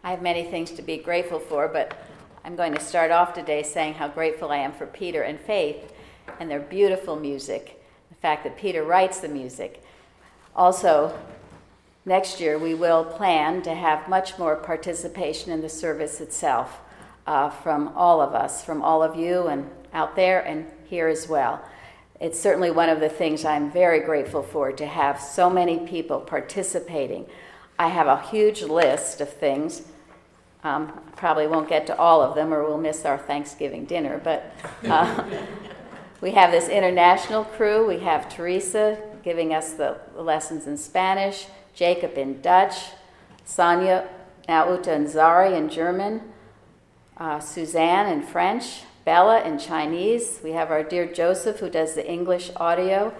I have many things to be grateful for, but I'm going to start off today saying how grateful I am for Peter and Faith and their beautiful music, the fact that Peter writes the music. Also, next year we will plan to have much more participation in the service itself from all of us, from all of you and out there and here as well. It's certainly one of the things I'm very grateful for, to have so many people participating. I have a huge list of things. Probably won't get to all of them or we'll miss our Thanksgiving dinner, but we have this international crew. We have Teresa giving us the lessons in Spanish, Jacob in Dutch, Sonia, now Uta and Zari in German, Suzanne in French, Bella in Chinese. We have our dear Joseph who does the English audio.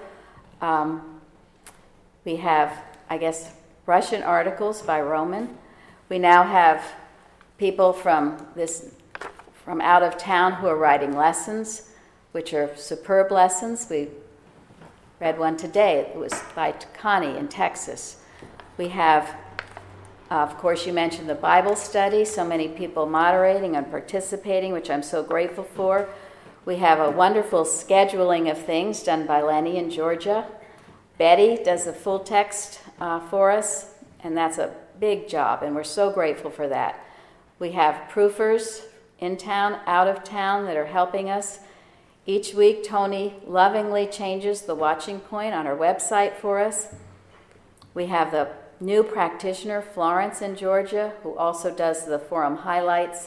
We have, I guess, Russian articles by Roman. We now have people from out of town who are writing lessons, which are superb lessons. We read one today. It was by Connie in Texas. We have, of course, you mentioned the Bible study, so many people moderating and participating, which I'm so grateful for. We have a wonderful scheduling of things done by Lenny in Georgia. Betty does the full text for us, and that's a big job, and we're so grateful for that. We have proofers in town, out of town that are helping us. Each week, Tony lovingly changes the watching point on our website for us. We have the new practitioner, Florence in Georgia, who also does the forum highlights.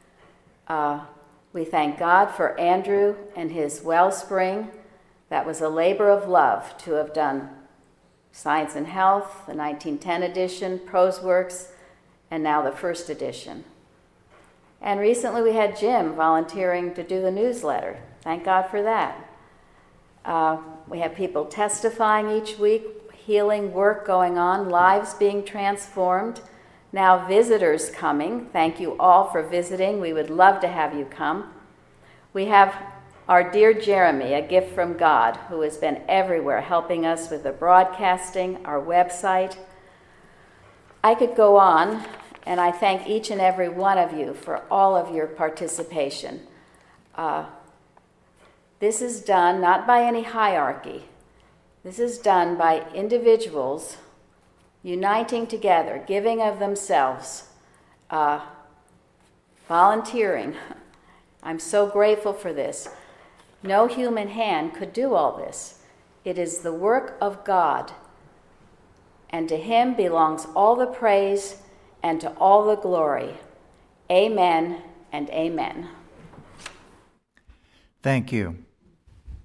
We thank God for Andrew and his Wellspring. That was a labor of love to have done Science and Health, the 1910 edition, ProseWorks, and now the first edition. And recently we had Jim volunteering to do the newsletter. Thank God for that. We have people testifying each week, healing work going on, lives being transformed. Now visitors coming. Thank you all for visiting. We would love to have you come. We have our dear Jeremy, a gift from God, who has been everywhere helping us with the broadcasting, our website. I could go on, and I thank each and every one of you for all of your participation. This is done not by any hierarchy. This is done by individuals uniting together, giving of themselves, volunteering. I'm so grateful for this. No human hand could do all this. It is the work of God, and to him belongs all the praise and to all the glory. Amen and amen. Thank you.